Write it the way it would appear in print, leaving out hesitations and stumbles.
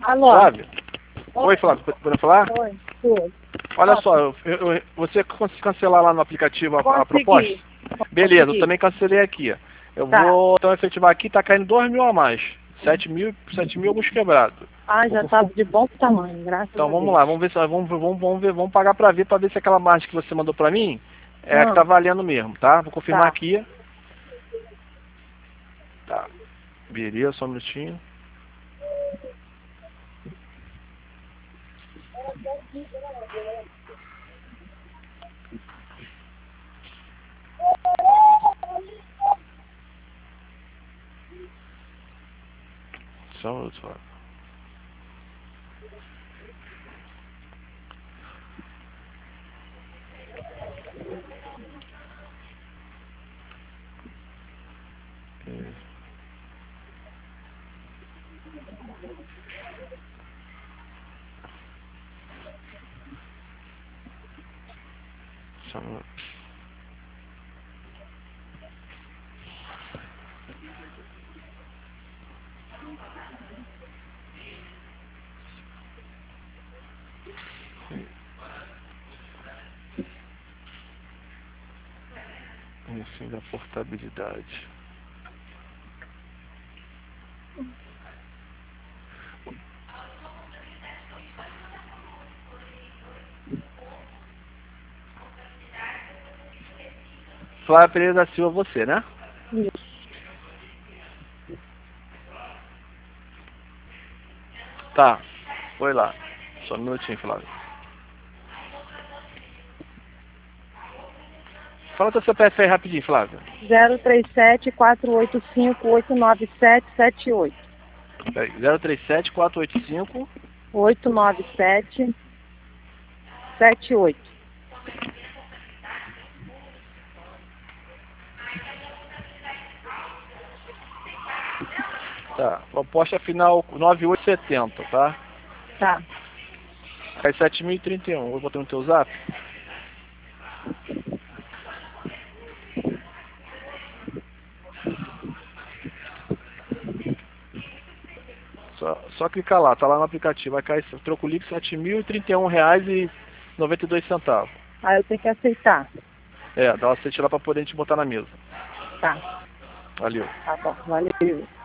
Alô? Flávia? Oi, Flávia, pode falar? Oi, tudo. Olha só, você conseguiu cancelar lá no aplicativo a proposta? Beleza, eu também cancelei aqui. Eu vou então efetivar aqui, tá caindo 2 mil a mais. 7 mil alguns quebrados. Ah, já tá de bom tamanho, graças a Deus. Então vamos lá, vamos ver se vamos pagar pra ver se aquela margem que você mandou pra mim é a que tá valendo mesmo, tá? Vou confirmar aqui. Tá. Beleza, só um minutinho. Só um minuto, Flávio. Só um minuto. Enfim, da portabilidade. Flávia Pereira da Silva, você, né? Isso. Tá, foi lá. Só um minutinho, Flávia. Fala teu CPF aí rapidinho, Flávia. 037-485-89778. 037-485 89778. Tá, proposta final 9870, tá? Tá. Cai 7.031. Eu botei no teu zap. Só clicar lá, tá lá no aplicativo. Vai cair troco líquido R$7.031,92. Aí eu tenho que aceitar. É, dá uma aceitar lá pra poder a gente botar na mesa. Tá. Valeu. Tá bom, valeu.